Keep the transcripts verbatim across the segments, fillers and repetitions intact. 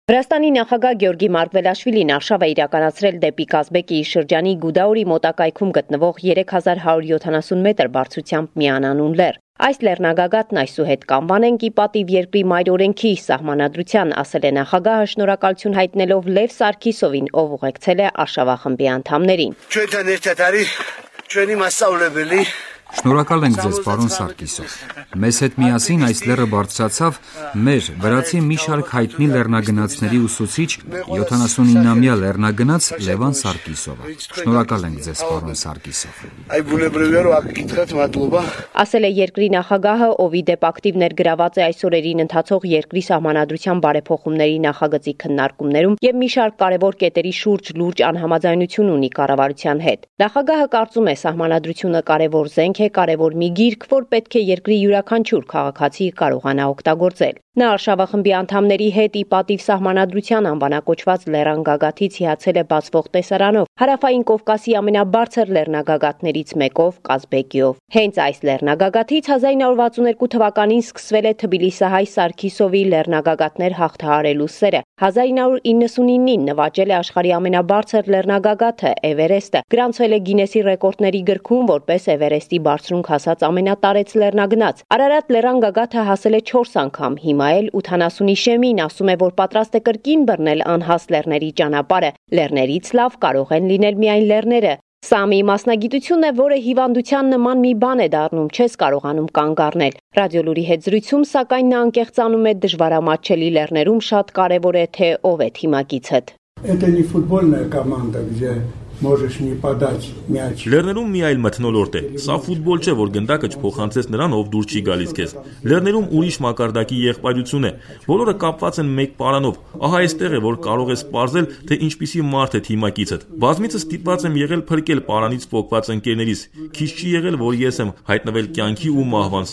Վրաստանի նախագահ Գյորգի Մարկվելաշվիլին արշավ է իրականացրել դեպի Կազբեկի շրջանի Գուդաուրի մոտակայքում գտնվող երեք հազար հարյուր յոթանասուն մետր բարձրությամբ մի անանուն լեռ։ Այս լեռնագագաթն այսուհետ կանվանենք ի պատիվ երկրի մայրօրենքի սահմանադրության, ասել է նախագահը շնորհակալություն հայտնելով Լև Սարգիսովին, ով ուղեկցել է արշավախմբի անդամներին։ Շնորհակալ ենք ձեզ, պարոն Սարգիսով։ Մեզ հետ միասին այս լեռը բարձրացավ մեր վրացի մի շարք հայտնի լեռնագնացների ուսուցիչ յոթանասունինամյա լեռնագնաց Լևան Սարգիսովը։ Շնորհակալ ենք ձեզ, պարոն Սարգիսով։ Ասել է երկրի նախագահը, ով ի դեպ ակտիվ ներգրաված է այս օրերին ընթացող երկրի սահմանադրության բարեփոխումների նախագծի քննարկումներում եւ մի շարք կարևոր կետերի շուրջ լուրջ անհամաձայնություն ունի կառավարության հետ։ Նախագահը կարծում է սահմանադրությունը կարևոր զենք է, կարևոր մի գիրք, որ պետք է երկրի յուրաքանչյուր քաղաքացի կարողանա օգտագործել։ Նա արշավախմբի անդամների հետ ի պատիվ սահմանադրության անվանակոչված լեռնագագաթից հիացել է բացվող տեսարանով, Հարավային Կովկասի ամենաբարձր լեռնագագաթներից մեկով Կազբեկիով։ Հենց այս լեռնագագաթից հազար նոր վաթսուն երկու թվականին սկսվել է թբիլիսահայ Սարգիսովի լեռնագագաթներ հաղթահարելու սերը։ հազար նոր իննսունինին նվաճել է աշխարհի ամենաբարձր լեռնագագաթը Էվերեստը, գրանցվել է Գինեսի ռեկորդների գրքում որպես Էվերեստի բարձրունք հասած ամենատարեց լեռնագնաց։ Արարատ լեռնագագաթը հասել է չորս անգամ, հիմա էլ ութանասունի շեմին ասում է, որ պատրաստ է կրկին բռնել անհաս լեռների ճանապարհը։ Լեռներից լավ կարող են լինել միայն լեռները։ Սա մի մասնագիտություն է, որը հիվանդության նման մի բան է դառնում, չես կարողանում կանգ առնել։ Ռադիոլուրի հետ զրույցում, սակայն նա անկեղծանում է դժվարամատչելի լեռներում շատ կարևոր է, թե ով է թիմակիցդ։ Լեռներում մի այլ մթնոլորտ է։ Սա ֆուտբոլ չէ, որ գնդակը չփոխանցես նրան, ով դուր չի գալիս քեզ։ Լեռներում ուրիշ մակարդակի եղբայրություն է։ Բոլորը կապված են մեկ պարանով։ Ահա այստեղ է, որ կարող ես պարզել, թե ինչպիսի մարդ է թիմակիցդ։ Բազմիցս ստիպված եմ եղել փրկել պարանից պոկված ընկերներիս։ Քիչ չի եղել, որ ես եմ հայտնվել կյանքի ու մահվան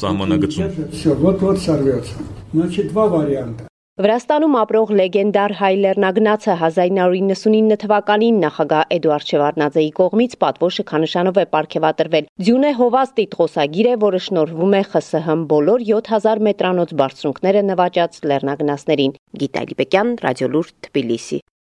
սահմանագծում։ Վրաստանում ապրող լեգենդար հայ լեռնագնացը հազար նոր իննսունինը թվականին նախագահ Էդուարդ Շևարդնաձեի կողմից պատվո շքանշանով է պարգևատրվել։ Ձյունե Հովազ տիտղոսագիր է, որը շնորհվում է ԽՍՀՄ բոլոր յոթ հազար մետրանոց բարձրունքները նվաճած լեռնագնացներին։ Գիտալի Բեկյան, Ռադիոլուր, Թբիլիսի։